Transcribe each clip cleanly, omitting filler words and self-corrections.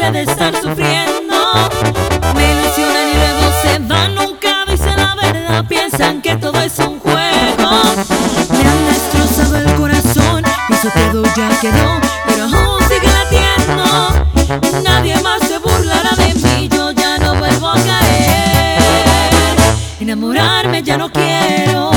triste de estar sufriendo. Me ilusionan y luego se van, nunca dicen la verdad, piensan que todo es un juego. Me han destrozado el corazón, eso todo ya quedó, pero aún sigue latiendo. Nadie más se burlará de mí, yo ya no vuelvo a caer. Enamorarme ya no quiero.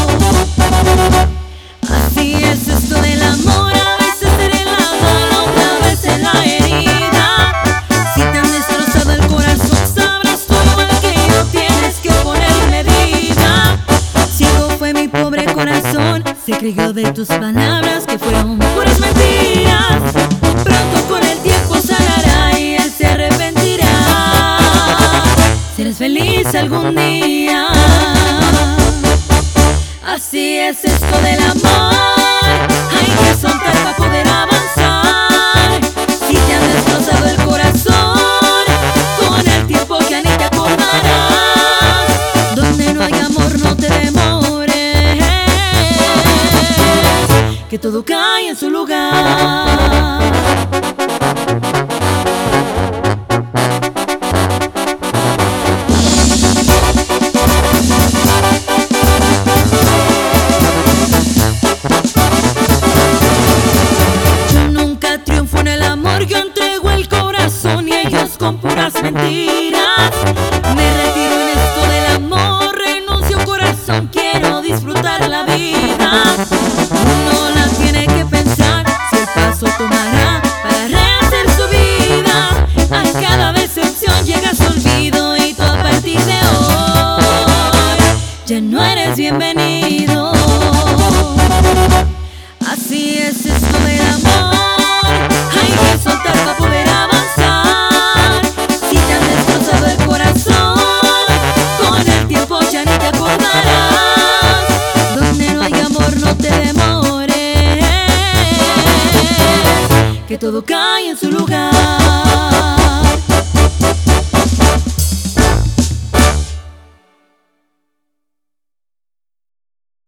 Así es esto del amor, a veces seré la mala, otra vez en la herida. Si te han destrozado el corazón, sabrás tú igual que yo, tienes que poner medida. Ciego fue mi pobre corazón, se creyó de tus palabras que fueron puras mentiras. Pronto con el tiempo sanará y él se arrepentirá. Serás feliz algún día. Así es esto del amor, hay que soltar para poder avanzar. Si te han destrozado el corazón, con el tiempo ya ni te acordarás. Donde no hay amor no te demores, que todo cae en su lugar. Yo entrego el corazón y ellos con puras mentiras. Me retiro en esto del amor, renuncio corazón, quiero disfrutar la vida. Uno la tiene que pensar si el paso tomará para rehacer su vida. A cada decepción llegas olvido y tú a partir de hoy ya no eres bienvenido. Así es esto del amor, hay que soltar para poder avanzar. Si te han destrozado el corazón, con el tiempo ya ni te acordarás. Donde no hay amor no te demores, que todo cae en su lugar.